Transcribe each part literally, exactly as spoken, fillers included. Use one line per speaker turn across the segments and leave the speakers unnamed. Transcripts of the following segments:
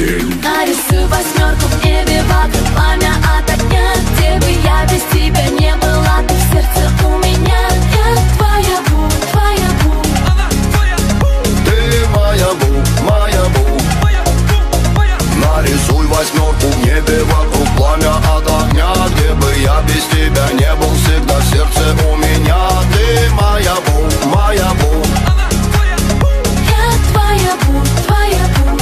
тень.
Нарисуй восьмерку в небе вокруг, пламя от огня. Где бы я без тебя не была, ты в сердце у меня. Я твоя бу, твоя бу.
Ты моя бу, моя бу. Нарисуй восьмерку в небе вокруг, пламя от огня. Где бы я без тебя не был, всегда в сердце у меня. Ты моя бу, моя бу.
Я твоя бу, твоя бу.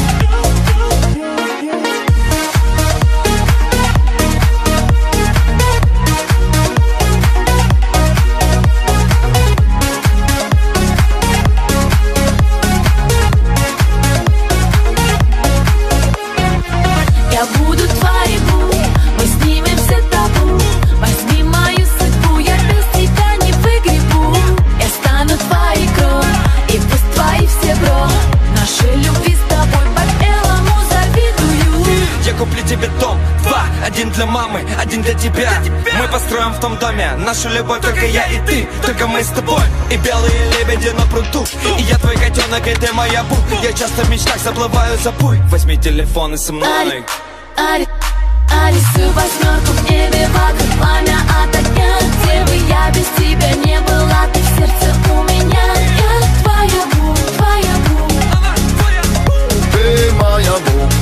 Я буду твоей бу, мы снимем все табу. Возьми мою судьбу, я без тебя не выгребу. Я стану твоей кровь, и пусть твои все бро. Нашей любви с тобой по белому завидую.
Я куплю тебе дом, два, один для мамы, один для тебя. Мы построим в том доме нашу любовь, только я и ты, только мы с тобой. И белые лебеди на пруду, и я твой котенок, и ты моя бу. Я часто в мечтах заплываю за буй. Возьми телефон и со мной.
Ари, нарисуй восьмерку в небе вокруг, пламя от огня. Где бы я без тебя не была, ты в сердце у меня. Я твоя бу, твоя бу.
Ты моя бу,